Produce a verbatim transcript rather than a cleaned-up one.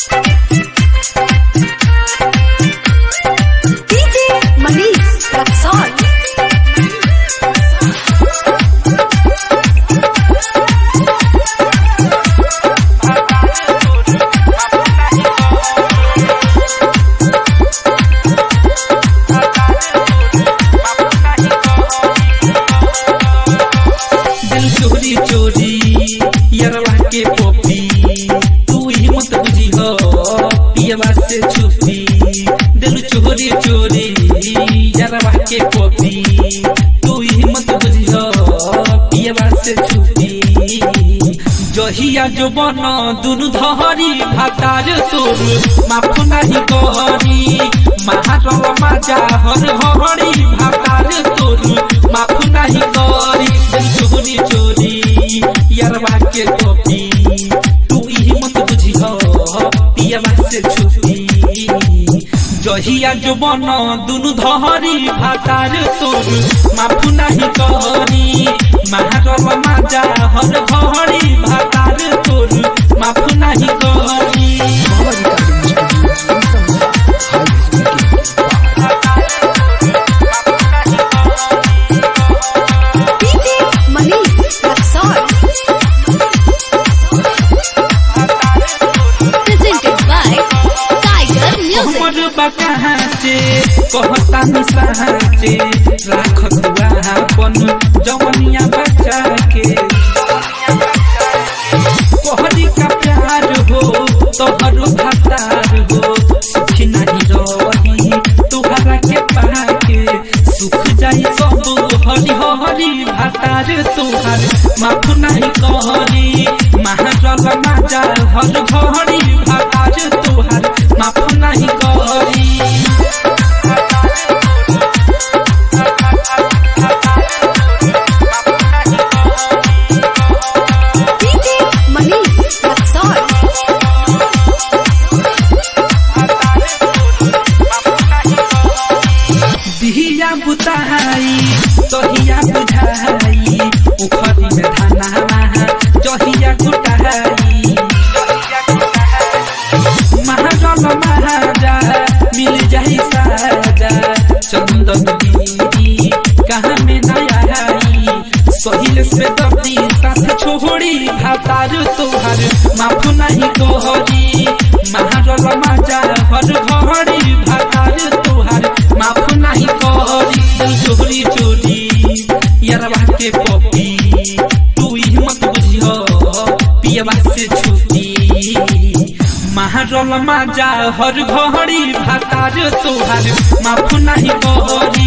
से छुपी दिल चोरी चोरी यारवा के कॉपी तू हिम्मत बुझियो पियवा से छुपी जहिया जो बन दुनु धहरी भातार तोर माफ नहीं कहरी महारल माजा हर घड़ी भातार तोर माफ नहीं कहरी दिल चोरी चोरी यारवा के कॉपी तू हिम्मत बुझियो पियवा से छुपी जहिया जो बन दुनु धहरी भातार तोर माफ नहीं कहरी महारल माजा हर घड़ी भातार तोर माफ नहीं कहरी कहता निसाचे राख दुआ अपन जवनिया बच्चा के कोहरी का प्यार हो तोहरो भातार हो सुख नहीं रही तुहरा के पाके सुख जाई सब हरी हरी भातार तुहार माफ नहीं कहरी महारल माजा हर घड़ी भातार तुहार माफ नहीं कहरी बुताई तहिया बुझाई उखरी में धाना जहिया गुटाई महारल महाजा मिल जाई साजा चंदन गिरी कहाँ में नया आई सहिल से दर्दी साथ छोड़ी भातार तोहार माफ नहीं कहरी महारल माजा हर घड़ी भातार तोहार माफ नहीं कहरी चोरी चोरी यारवा के कॉपी तू हिम्मत बुझियो पियवा से छुपी महारल माजा हर घड़ी भातार तोहार माफ नहीं कहरी